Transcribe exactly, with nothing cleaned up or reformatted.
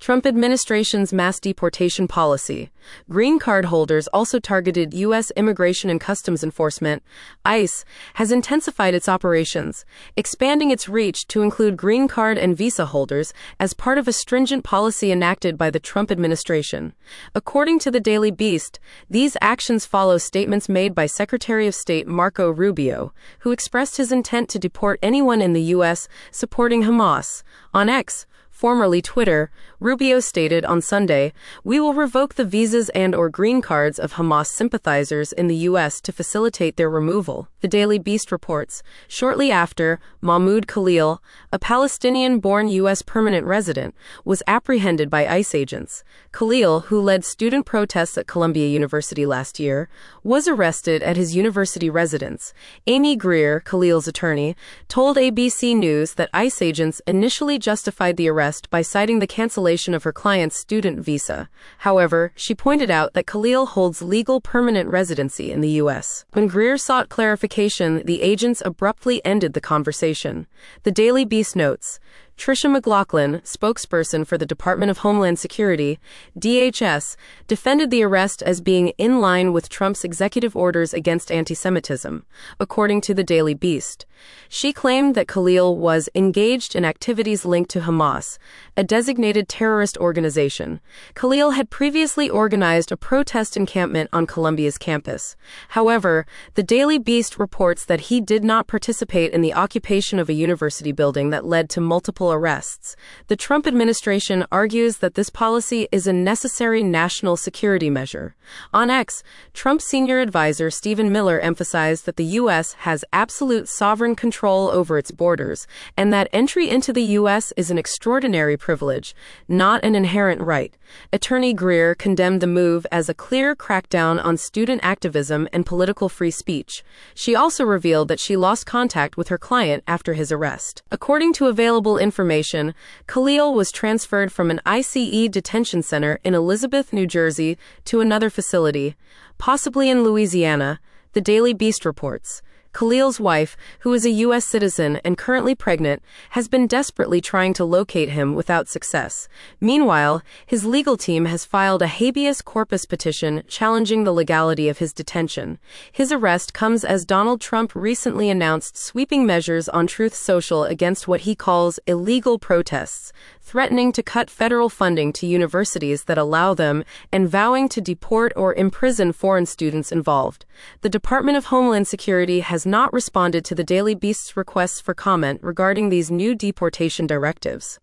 Trump administration's mass deportation policy. Green card holders also targeted U S Immigration and Customs Enforcement, ICE, has intensified its operations, expanding its reach to include green card and visa holders as part of a stringent policy enacted by the Trump administration. According to the Daily Beast, these actions follow statements made by Secretary of State Marco Rubio, who expressed his intent to deport anyone in the U S supporting Hamas. On X, formerly Twitter, Rubio stated on Sunday, "We will revoke the visas and or green cards of Hamas sympathizers in the U S to facilitate their removal." The Daily Beast reports, shortly after, Mahmoud Khalil, a Palestinian-born U S permanent resident, was apprehended by ICE agents. Khalil, who led student protests at Columbia University last year, was arrested at his university residence. Amy Greer, Khalil's attorney, told A B C News that ICE agents initially justified the arrest by citing the cancellation of her client's student visa. However, she pointed out that Khalil holds legal permanent residency in the U S. When Greer sought clarification, the agents abruptly ended the conversation. The Daily Beast notes, Tricia McLaughlin, spokesperson for the Department of Homeland Security, D H S, defended the arrest as being in line with Trump's executive orders against anti-Semitism, according to the Daily Beast. She claimed that Khalil was engaged in activities linked to Hamas, a designated terrorist organization. Khalil had previously organized a protest encampment on Columbia's campus. However, the Daily Beast reports that he did not participate in the occupation of a university building that led to multiple arrests. The Trump administration argues that this policy is a necessary national security measure. On X, Trump's senior advisor Stephen Miller emphasized that the U S has absolute sovereign control over its borders, and that entry into the U S is an extraordinary privilege, not an inherent right. Attorney Greer condemned the move as a clear crackdown on student activism and political free speech. She also revealed that she lost contact with her client after his arrest. According to available information, Khalil was transferred from an I C E detention center in Elizabeth, New Jersey, to another facility, possibly in Louisiana, the Daily Beast reports. Khalil's wife, who is a U S citizen and currently pregnant, has been desperately trying to locate him without success. Meanwhile, his legal team has filed a habeas corpus petition challenging the legality of his detention. His arrest comes as Donald Trump recently announced sweeping measures on Truth Social against what he calls illegal protests, threatening to cut federal funding to universities that allow them and vowing to deport or imprison foreign students involved. The Department of Homeland Security has not responded to the Daily Beast's requests for comment regarding these new deportation directives.